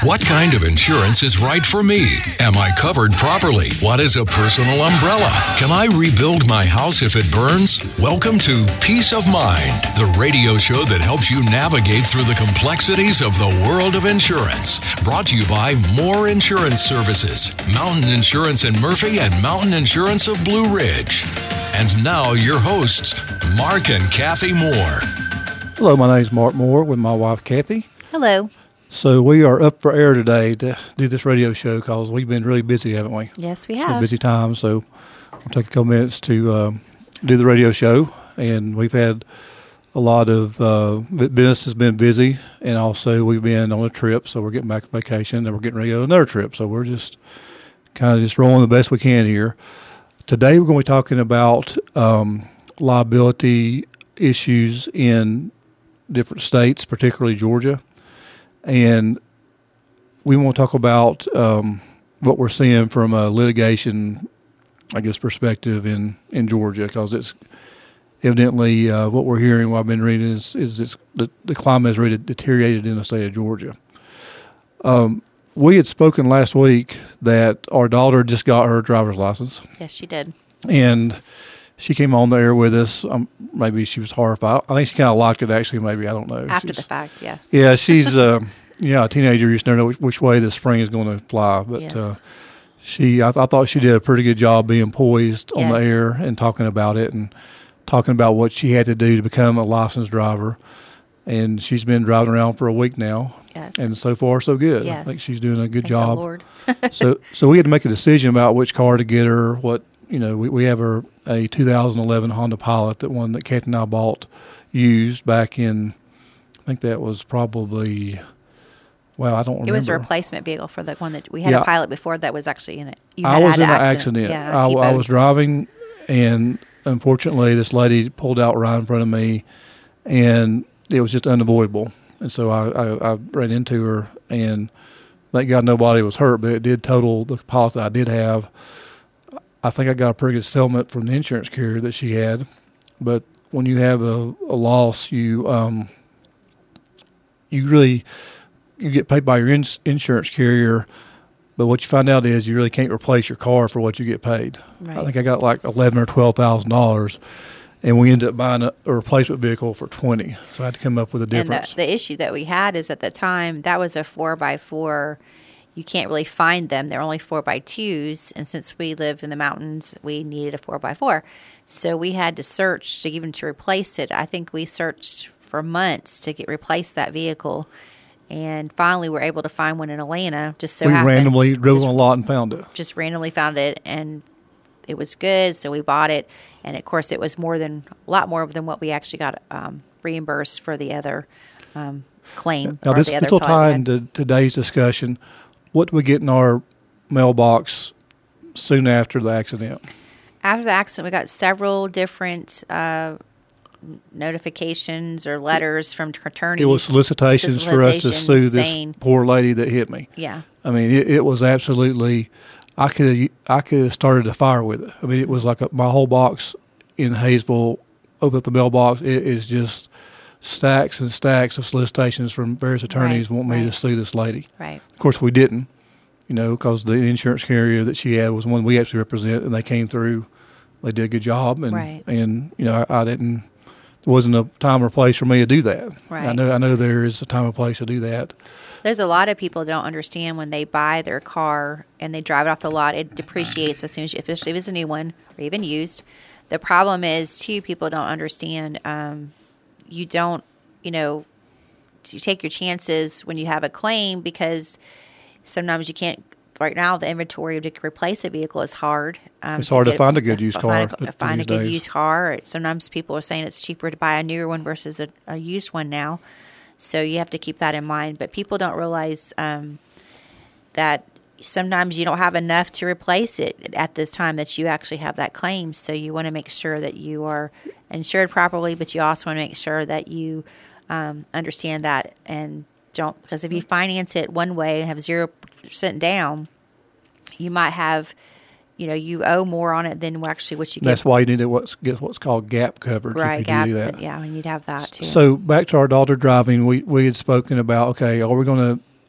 What kind of insurance is right for me? Am I covered properly? What is a personal umbrella? Can I rebuild my house if it burns? Welcome to Peace of Mind, the radio show that helps you navigate through the complexities of the world of insurance. Brought to you by Moore Insurance Services, Mountain Insurance in Murphy and Mountain Insurance of Blue Ridge. And now your hosts, Mark and Kathy Moore. Hello, my name is Mark Moore with my wife, Kathy. Hello. So we are up for air today to do this radio show because we've been really busy, haven't we? Yes, we It's been have. a busy time, so we'll take a couple minutes to do the radio show. And we've had a lot of business has been busy, and also we've been on a trip, so we're getting back from vacation, and we're getting ready to go on another trip. So we're just kind of just rolling the best we can here. Today we're going to be talking about liability issues in different states, particularly Georgia. And we want to talk about what we're seeing from a litigation, I guess, perspective in Georgia, because it's evidently what we're hearing, what I've been reading, is the climate has really deteriorated in the state of Georgia. We had spoken last week that our daughter just got her driver's license. Yes, she did. And she came on there with us. Maybe she was horrified. I think she kind of liked it, actually, maybe. I don't know. After the fact, yes. Yeah, she's a teenager. You just never know which way the spring is going to fly. But Yes. I thought she did a pretty good job being poised on the Yes. air and talking about it and talking about what she had to do to become a licensed driver. And she's been driving around for a week now. Yes. And so far, so good. Yes. I think she's doing a good Thank job. the Lord. So we had to make a decision about which car to get her. We have her a 2011 Honda Pilot, that one that Kathy and I bought used back in, I think that was probably, I don't remember. It was a replacement vehicle for the one that we had Yeah. a Pilot before that was actually in it. I was in an accident. Yeah, I was driving, and unfortunately, this lady pulled out right in front of me, and it was just unavoidable. And so I ran into her, and thank God nobody was hurt, but it did total the policy I did have. I think I got a pretty good settlement from the insurance carrier that she had. But when you have a loss, you get paid by your insurance carrier. But what you find out is you really can't replace your car for what you get paid. Right. I think I got like $11,000 or $12,000, and we ended up buying a replacement vehicle for $20,000. So I had to come up with a difference. And the issue that we had is at the time that was a 4x4. You can't really find them. They're only 4x2s. And since we live in the mountains, we needed a 4x4. So we had to search to replace it. I think we searched for months to replace that vehicle. And finally, we're able to find one in Atlanta. We randomly drove on a lot and found it. Just randomly found it, and it was good. So we bought it. And, of course, it was a lot more than what we actually got reimbursed for the other claim. Now, this will tie into today's discussion. What do we get in our mailbox soon after the accident? After the accident, we got several different notifications or letters from attorneys. It was solicitations for us to sue this poor lady that hit me. Yeah. I mean, it was absolutely. I could have started a fire with it. I mean, it was like my whole box in Hayesville. Open up the mailbox. It is just stacks and stacks of solicitations from various attorneys want me to sue this lady. Right. Of course, we didn't, because the insurance carrier that she had was one we actually represent, and they came through. They did a good job, and I didn't. There wasn't a time or place for me to do that. Right. I know there is a time and place to do that. There's a lot of people that don't understand when they buy their car and they drive it off the lot, it depreciates as soon as, especially if it's a new one or even used. The problem is, too, people don't understand. You don't, you take your chances when you have a claim because sometimes you can't. Right now, the inventory to replace a vehicle is hard. It's hard to find a good used car. Find a good used car. Sometimes people are saying it's cheaper to buy a newer one versus a used one now. So you have to keep that in mind. But people don't realize that sometimes you don't have enough to replace it at this time that you actually have that claim. So you want to make sure that you are insured properly, but you also want to make sure that you understand that and don't, because if you finance it one way and have 0% down, you might have, you owe more on it than actually what you get. That's why you need what's called gap coverage. Right, if you gap. do that. Yeah, and you'd have that too. So back to our daughter driving, we had spoken about, okay, are we going to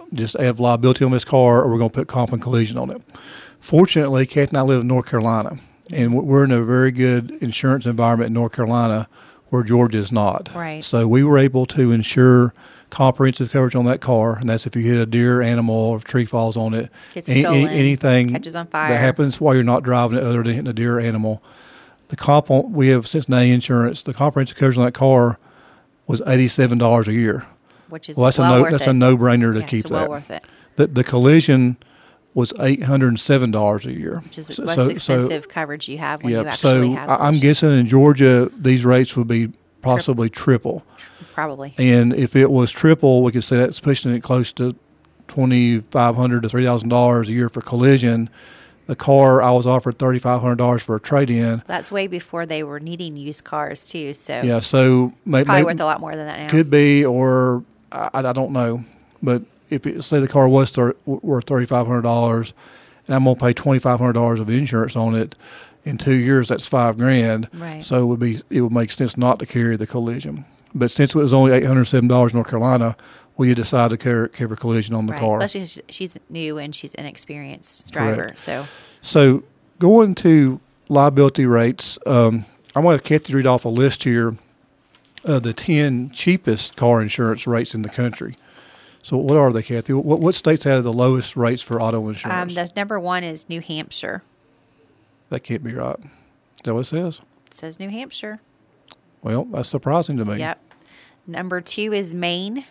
just add liability on this car, or we're going to put comp and collision on it. Fortunately, Kathy and I live in North Carolina, and we're in a very good insurance environment in North Carolina where Georgia is not. Right. So we were able to insure comprehensive coverage on that car, and that's if you hit a deer, animal, or if a tree falls on it. Gets stolen, anything catches on fire. that happens while you're not driving it other than hitting a deer or animal. The comp we have Cincinnati Insurance, the comprehensive coverage on that car was $87 a year. Which is that's worth that's it. a no-brainer to Yeah, keep it's that. well worth it. The collision was $807 a year. Which is the most expensive coverage you have when you actually so have I'm collision. guessing in Georgia, these rates would be possibly triple. Probably. And if it was triple, we could say that's pushing it close to $2,500 to $3,000 a year for collision. The car, I was offered $3,500 for a trade-in. That's way before they were needing used cars too. So Yeah, so it's probably worth a lot more than that now. could be, or I don't know. But if say the car was worth $3,500, and I'm gonna pay $2,500 of insurance on it, in 2 years that's $5,000. Right. So it would make sense not to carry the collision. But since it was only $807 in North Carolina, we decided to cover collision on the car. Plus she's new and she's an inexperienced driver. Correct. So going to liability rates, I'm going to have Kathy read off a list here of the 10 cheapest car insurance rates in the country. So what are they, Kathy? What states have the lowest rates for auto insurance? The number one is New Hampshire. That can't be right. Is that what it says? It says New Hampshire. Well, that's surprising to me. Yep. Number 2 is Maine.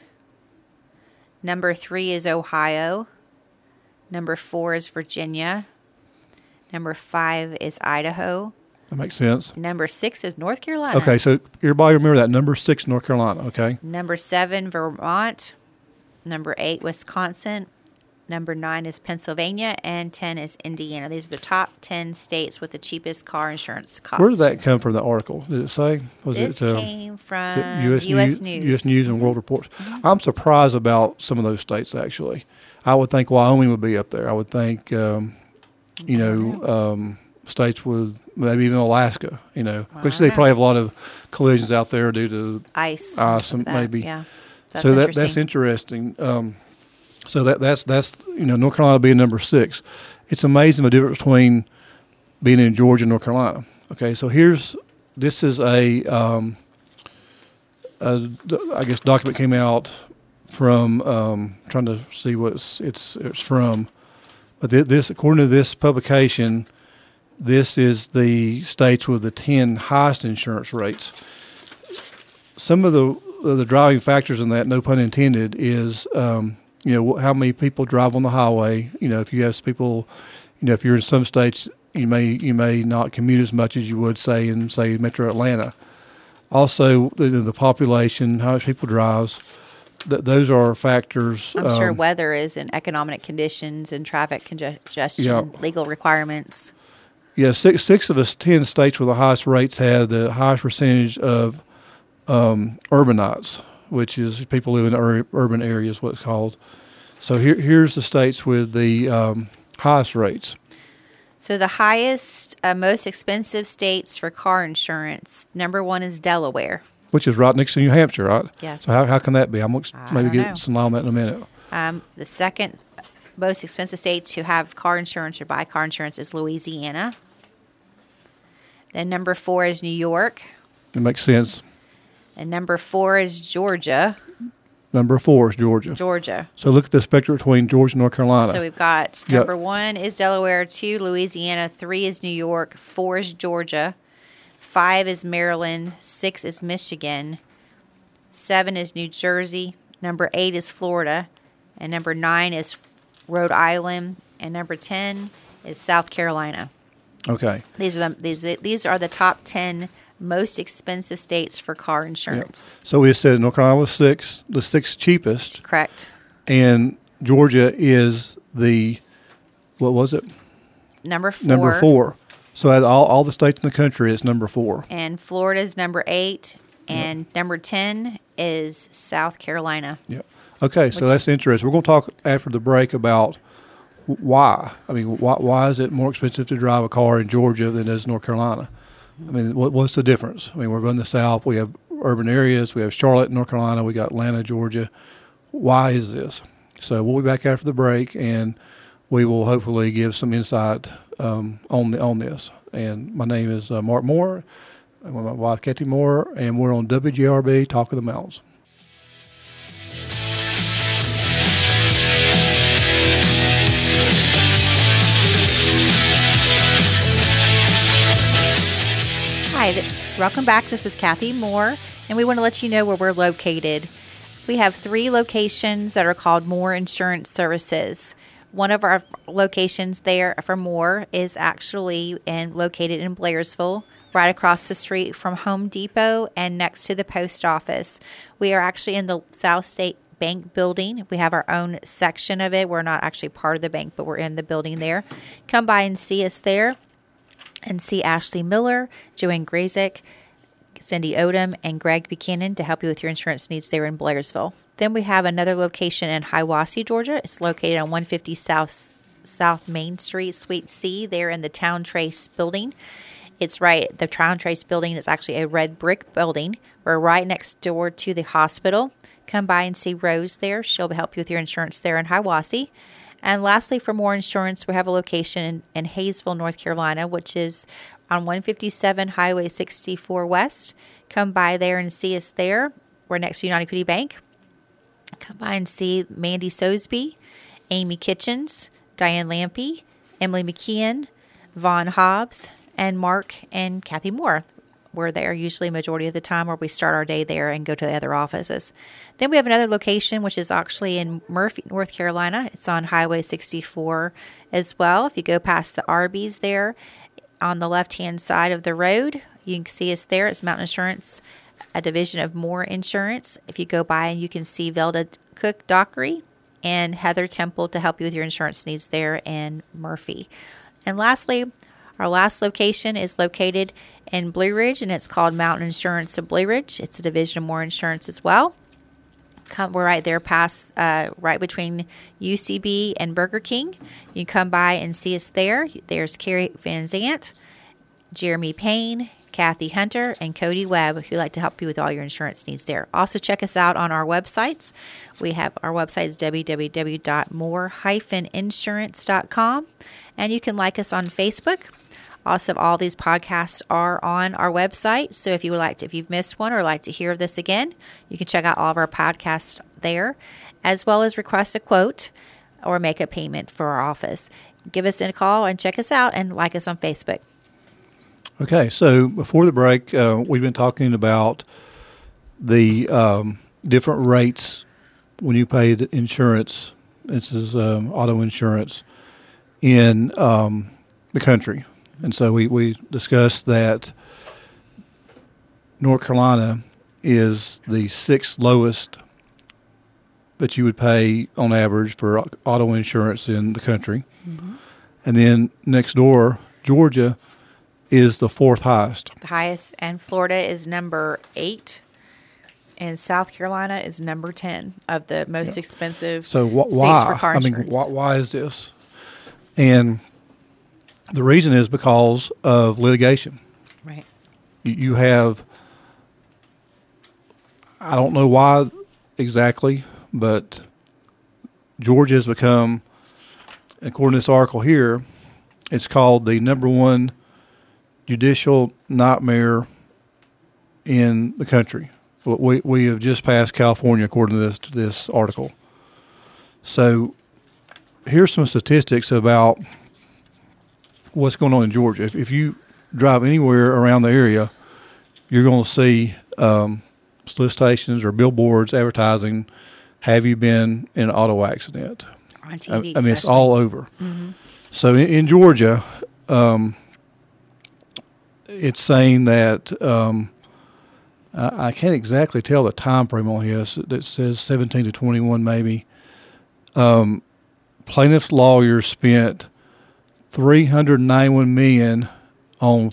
Number 3 is Ohio. Number 4 is Virginia. Number 5 is Idaho. That makes sense. Number 6 is North Carolina. Okay, so everybody remember that. Number 6, North Carolina, okay? Number 7, Vermont. Number 8, Wisconsin. Number 9 is Pennsylvania. And 10 is Indiana. These are the top 10 states with the cheapest car insurance costs. Where did that come from, the article? Did it say? This came from US U.S. News? News. U.S. News and World Reports. I'm surprised about some of those states, actually. I would think Wyoming would be up there. I would think, states with maybe even Alaska, Which they probably have a lot of collisions out there due to ice and that. maybe. Yeah, that's So interesting. that's interesting. So that's North Carolina being number 6. It's amazing the difference between being in Georgia and North Carolina. Okay, so this is a I guess document came out from trying to see what it's from, but this according to this publication, this is the states with the 10 highest insurance rates. Some of the driving factors in that, no pun intended, is how many people drive on the highway. If you have people, if you're in some states, you may not commute as much as you would say in Metro Atlanta. Also, the population, how much people drives. Those are factors. I'm sure weather is, and economic conditions and traffic congestion, legal requirements. Yeah, six of the 10 states with the highest rates have the highest percentage of urbanites, which is people live in urban areas, what it's called. So here's the states with the highest rates. So the highest, most expensive states for car insurance, number 1 is Delaware. Which is right next to New Hampshire, right? Yes. So how can that be? I'm going to maybe don't know. get some light on that in a minute. The second most expensive state to have car insurance or buy car insurance is Louisiana. Then number 4 is New York. It makes sense. And number 4 is Georgia. Number 4 is Georgia. Georgia. So look at the spectrum between Georgia and North Carolina. So we've got number 1 is Delaware, 2 Louisiana, 3 is New York, 4 is Georgia, 5 is Maryland, 6 is Michigan, 7 is New Jersey, number 8 is Florida, and number 9 is Rhode Island, and number 10 is South Carolina. Okay. These are the top 10 most expensive states for car insurance. Yep. So we said North Carolina was 6, the 6th cheapest. Correct. And Georgia is what was it? Number 4. Number 4. So out of all the states in the country, it's number 4. And Florida is number 8, and number 10 is South Carolina. Yep. Okay, so that's interesting. We're going to talk after the break about why. I mean, why is it more expensive to drive a car in Georgia than it is North Carolina? I mean, what's the difference? I mean, we're in the South. We have urban areas. We have Charlotte, North Carolina. We got Atlanta, Georgia. Why is this? So we'll be back after the break, and we will hopefully give some insight on this. And my name is Mark Moore. I'm with my wife, Kathy Moore, and we're on WGRB Talk of the Mountains. Hi, welcome back. This is Kathy Moore, and we want to let you know where we're located. We have 3 locations that are called Moore Insurance Services. One of our locations there for Moore is actually located in Blairsville, right across the street from Home Depot and next to the post office. We are actually in the South State Bank building. We have our own section of it. We're not actually part of the bank, but we're in the building there. Come by and see us there and see Ashley Miller, Joanne Grazik, Cindy Odom, and Greg Buchanan to help you with your insurance needs there in Blairsville. Then we have another location in Hiawassee, Georgia. It's located on 150 South Main Street, Suite C, there in the Town Trace building. It's right, the Town Trace building is actually a red brick building. We're right next door to the hospital. Come by and see Rose there. She'll help you with your insurance there in Hiawassee. And lastly, for Moore Insurance, we have a location in Hayesville, North Carolina, which is on 157 Highway 64 West. Come by there and see us there. We're next to United Equity Bank. Come by and see Mandy Sosby, Amy Kitchens, Diane Lampy, Emily McKeon, Vaughn Hobbs, and Mark and Kathy Moore. We're there usually majority of the time, or we start our day there and go to the other offices. Then we have another location, which is actually in Murphy, North Carolina. It's on Highway 64 as well. If you go past the Arby's there on the left-hand side of the road, you can see us there. It's Mountain Insurance, a division of Moore Insurance. If you go by, you can see Velda Cook Dockery and Heather Temple to help you with your insurance needs there in Murphy. And lastly, our last location is located in Blue Ridge, and it's called Mountain Insurance of Blue Ridge. It's a division of Moore Insurance as well. We're right there past, right between UCB and Burger King. You can come by and see us there. There's Carrie Van Zant, Jeremy Payne, Kathy Hunter, and Cody Webb, who like to help you with all your insurance needs there. Also, check us out on our websites. We have our website is www.more-insurance.com, and you can like us on Facebook. Also, all these podcasts are on our website. So if you would like to, if you've missed one or like to hear this again, you can check out all of our podcasts there, as well as request a quote or make a payment for our office. Give us a call and check us out and like us on Facebook. Okay, so before the break, we've been talking about the different rates when you pay the insurance. This is auto insurance in the country. And so we discussed that North Carolina is the 6th lowest that you would pay on average for auto insurance in the country. Mm-hmm. And then next door, Georgia is the 4th highest. The highest, and Florida is number 8, and South Carolina is number 10 of the most expensive states for car insurance. Why is this? And the reason is because of litigation. Right. You have, I don't know why exactly, but Georgia has become, according to this article here, it's called the number 1 judicial nightmare in the country. We have just passed California, according to this article. So here's some statistics about what's going on in Georgia. If you drive anywhere around the area, you're going to see solicitations or billboards advertising, have you been in an auto accident? On TV, I mean, it's all over. Mm-hmm. So in Georgia, it's saying that I can't exactly tell the time frame on this. It says 17 to 21 maybe. Plaintiffs' lawyers spent $391 million on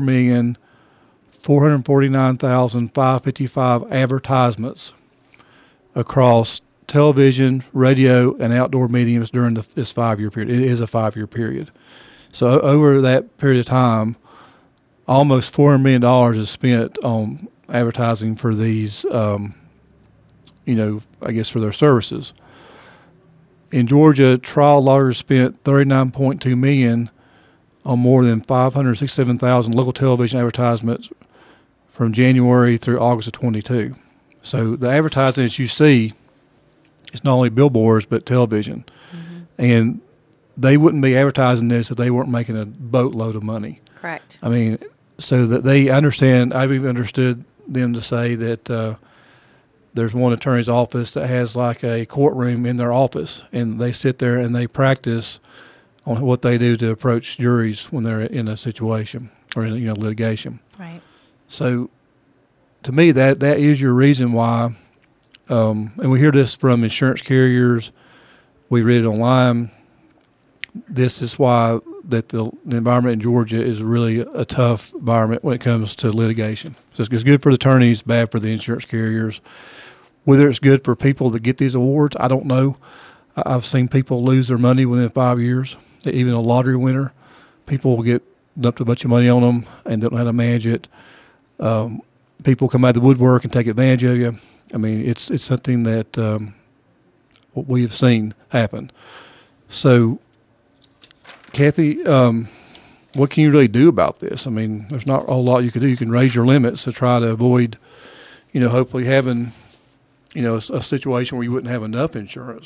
4,449,555 advertisements across television, radio, and outdoor mediums during this 5-year period. It is a 5-year period. So over that period of time, almost $400 million is spent on advertising for these, I guess for their services. In Georgia, trial lawyers spent $39.2 million on more than 567,000 local television advertisements from January through August of 22. So the advertising that you see is not only billboards but television. Mm-hmm. And they wouldn't be advertising this if they weren't making a boatload of money. Correct. I mean, so that they understand, I've even understood them to say that there's one attorney's office that has like a courtroom in their office, and they sit there and they practice on what they do to approach juries when they're in a situation or in litigation. Right. So, to me, that is your reason why, and we hear this from insurance carriers. We read it online. This is why that the environment in Georgia is really a tough environment when it comes to litigation. So it's good for the attorneys, bad for the insurance carriers. Whether it's good for people that get these awards, I don't know. I've seen people lose their money within 5 years. Even a lottery winner, people will get dumped a bunch of money on them and don't know how to manage it. People come out of the woodwork and take advantage of you. I mean, it's something that we have seen happen. So, Kathy, what can you really do about this? I mean, there's not a lot you can do. You can raise your limits to try to avoid, hopefully having, a situation where you wouldn't have enough insurance.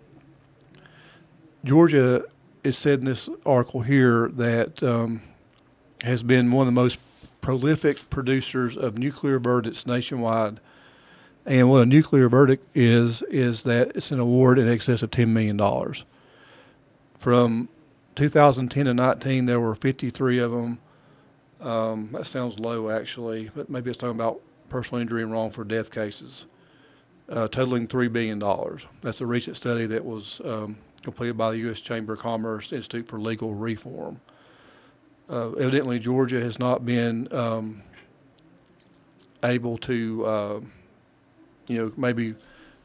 Georgia is said in this article here that has been one of the most prolific producers of nuclear verdicts nationwide. And what a nuclear verdict is that it's an award in excess of $10 million. From 2010 to 19, there were 53 of them. That sounds low, actually, but maybe it's talking about personal injury and wrongful death cases, totaling $3 billion. That's a recent study that was completed by the U.S. Chamber of Commerce Institute for Legal Reform. Evidently, Georgia has not been able to, maybe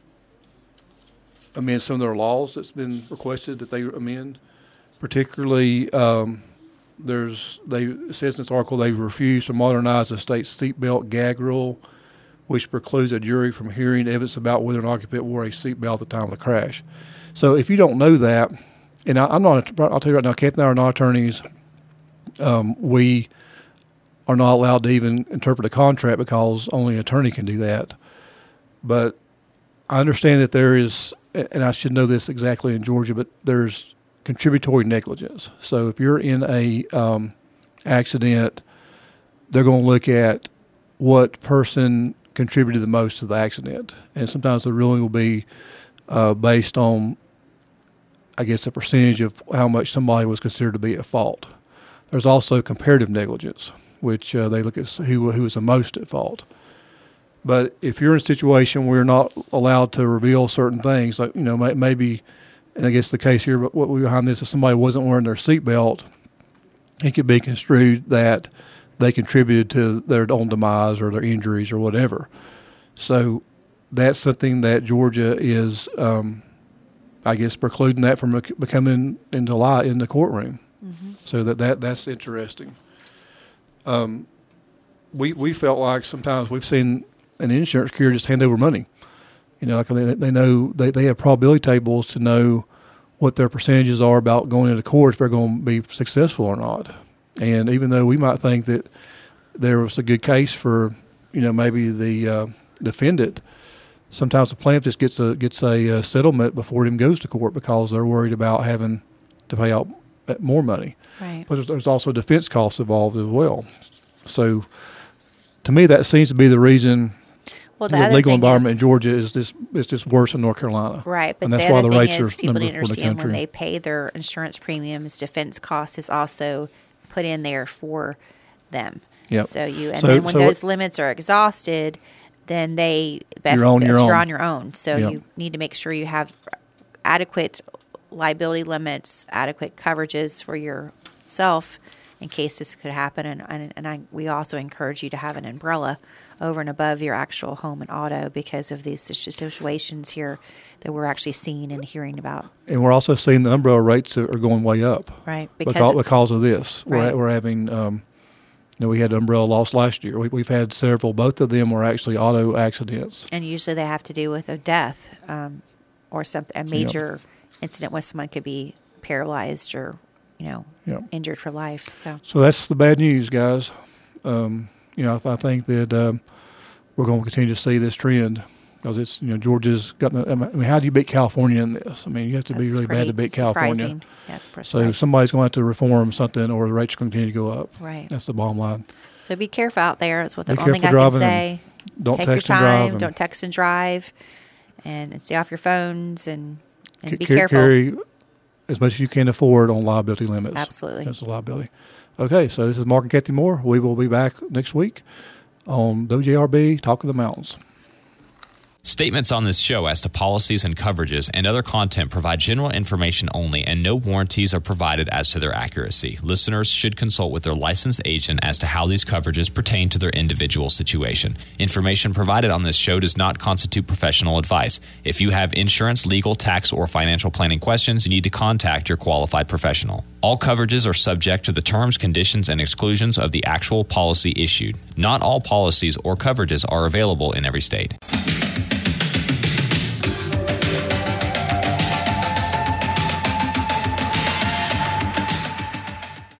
amend some of their laws that's been requested that they amend. Particularly, it says in this article they refuse to modernize the state's seatbelt gag rule, which precludes a jury from hearing evidence about whether an occupant wore a seatbelt at the time of the crash. So if you don't know that, and I'll tell you right now, Kathy and I are not attorneys. We are not allowed to even interpret a contract because only an attorney can do that. But I understand that there is, and I should know this exactly in Georgia, but there's contributory negligence. So if you're in a accident, they're going to look at what person contributed the most to the accident. And sometimes the ruling will be based on, I guess, a percentage of how much somebody was considered to be at fault. There's also comparative negligence, which they look at who was the most at fault. But if you're in a situation where you're not allowed to reveal certain things, like, maybe, and I guess the case here, but what we behind this, if somebody wasn't wearing their seatbelt, it could be construed that they contributed to their own demise or their injuries or whatever. So that's something that Georgia is, I guess, precluding that from becoming into law in the courtroom. Mm-hmm. So that's interesting. We felt like sometimes we've seen an insurance carrier just hand over money. Like they know they have probability tables to know what their percentages are about going into court if they're going to be successful or not. And even though we might think that there was a good case for, maybe the defendant, sometimes the plaintiff just gets a settlement before it even goes to court because they're worried about having to pay out more money. Right. But there's also defense costs involved as well. So to me, that seems to be the reason. Well, the legal environment in Georgia is just worse than North Carolina. Right, but and that's the why other the thing rates is are people number need to 4 in the understand when country. they pay their insurance premiums, defense cost is also put in there for them. Yep. Then when those limits are exhausted, then you're on your own. So yep. You need to make sure you have adequate liability limits, adequate coverages for yourself in case this could happen. And we also encourage you to have an umbrella over and above your actual home and auto because of these situations here that we're actually seeing and hearing about. And we're also seeing the umbrella rates are going way up. Right. Because of this. Right. We're having, we had umbrella loss last year. We've had several. Both of them were actually auto accidents. And usually they have to do with a death or something, a major incident where someone could be paralyzed or, Yep. injured for life. So that's the bad news, guys. I think that we're going to continue to see this trend because it's, Georgia's got. How do you beat California in this? You have to be really bad to beat California. Surprising. That's So somebody's going to have to reform something, or the rates are going to continue to go up. Right. That's the bottom line. So be careful out there. That's what the Be only thing I careful can say. Don't Take your text and time. drive. Don't text and drive, and stay off your phones and be Carry careful. as much as you can afford on liability limits. Absolutely. That's a liability. Okay, so this is Mark and Kathy Moore. We will be back next week on WJRB Talk of the Mountains. Statements on this show as to policies and coverages and other content provide general information only, and no warranties are provided as to their accuracy. Listeners should consult with their licensed agent as to how these coverages pertain to their individual situation. Information provided on this show does not constitute professional advice. If you have insurance, legal, tax, or financial planning questions, you need to contact your qualified professional. All coverages are subject to the terms, conditions, and exclusions of the actual policy issued. Not all policies or coverages are available in every state.